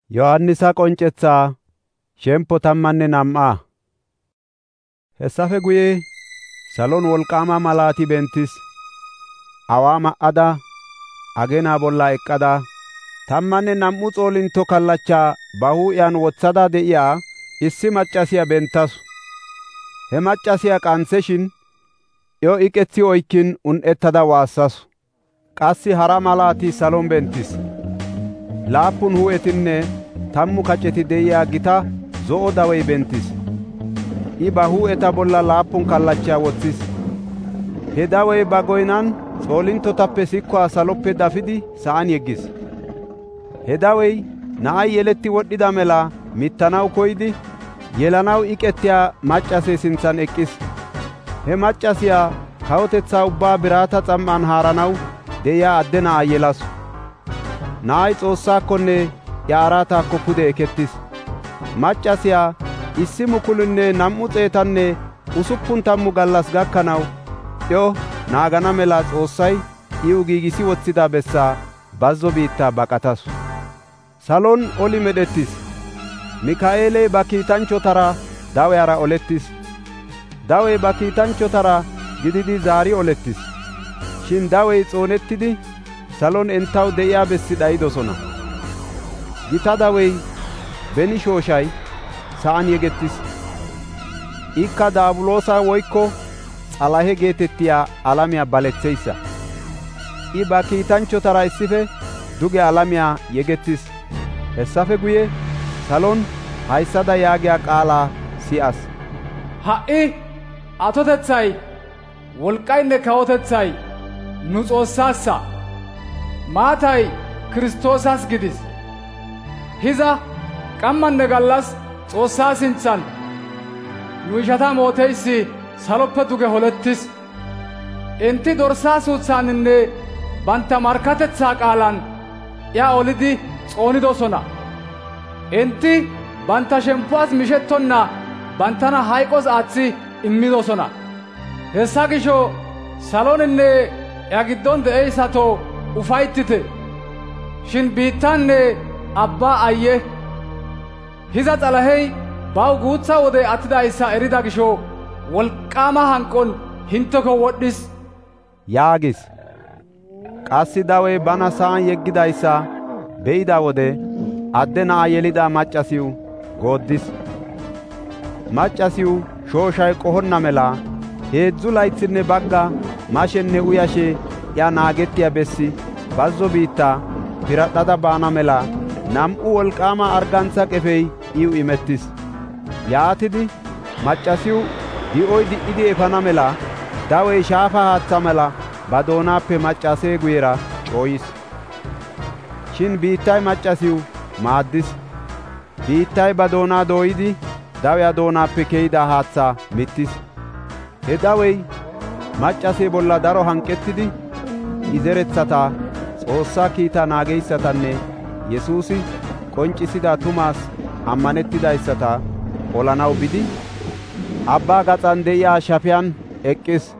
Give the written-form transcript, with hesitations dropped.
Yohaannisa qoncethaa shempo 12. Hessafe guye salon wolqaama malaati bentis. Awa ma7ada, ageena bolla eqada, 12 xoolinto kallacha ba huuphiyan wothada de7iya issi maccasiya bentasu. He maccasiya qantheshin, iyo iqethi oykin un7etada waassasu. Qassi hara malaati salon bentis. 7 hu7etinne 10 kaceti de7iya gita zo7o dawey bentis. I ba hu7eta bolla 7 kallacha wothis. He dawey ba goynan xoolintotappe sikuwa salope dafidi sa7an yeggis. He dawey na7ay yeleti wodhida mela mittanaw koyidi, yelanaw iqetiya maccase sinthan eqis. He maccasiya kawotetha ubbaa birata xam7an haaranaw de7iya adde na7a yelasu. Na7ay Xoossaakonne iya araataako pude eketis. Maccasiya 1,260 gallas gakanaw iyo naagana mela Xoossay iw giigisi wothida bessaa bazzo biitta baqatasu. Salon oli medhetis. Mika7eeley ba kiitanchotara dawiyara oletis. Dawey ba kiitanchotara gididi zaari oletis. Shin dawey xoonetidi salon entaw de7iya bessi dhayidosona. Gita dawey beni shooshay sa7an yegettis. Ikka Daabuloosa woykko Xalahe geetettiya alamiya baletheysa. I ba kiitanchotara issife duge alamiya yegettis. Hessafe guye salon hayssada yaagiya qaala si7as. Ha7i atotethay, wolqqaynne kawotethay nu Xoossaassa. Maatay Kiristoosas gidis. Hiza qammanne gallas Xoossaa sinthan nu ishata mooteyssi saloppe duge holettis. Inti Dorsaa suuthaaninne bantta markkatethaa qaalan iya olidi xoonidosona. Inti bantta shemppuwas mishettonna banttana hayqos aaththi immidosona. Hessa gisho saloninne iya giddon de'eysato ufayttite. Shin biittanne abbaa ayye! Hiza Xalahey baw guutha wode attidayssa erida gisho wolqaama hanqon hinteko wodhis yaagis. Qassi dawey bana sa7an yeggidayssa be7ida wode adde na7a yelida maccasiw gooddis. Maccasiw shooshay qohonna mela 3 laythinne bagga mashenne uyashe iya naagettiya bessi bazzo biitta piradhada baana mela 2 wolqaama argantha qefey iw imettis. Yaatidi maccasiw di7oy di7idi efana mela dawey shaafa haatha mela ba doonaappe maccasee guyera cooyis. Shin biittay maccasiw maaddis. Biittay ba doonaa dooyidi dawiya doonaappe keyida haatha mittis. He dawey maccasee bolla daro hanqettidi I zerethata, Xoossaa kiitaa naageysatanne Yesuusi qonccisida tumaas ammanettidaysata olanaw bidi abbaa gaxan de7iya shafiyan eqis.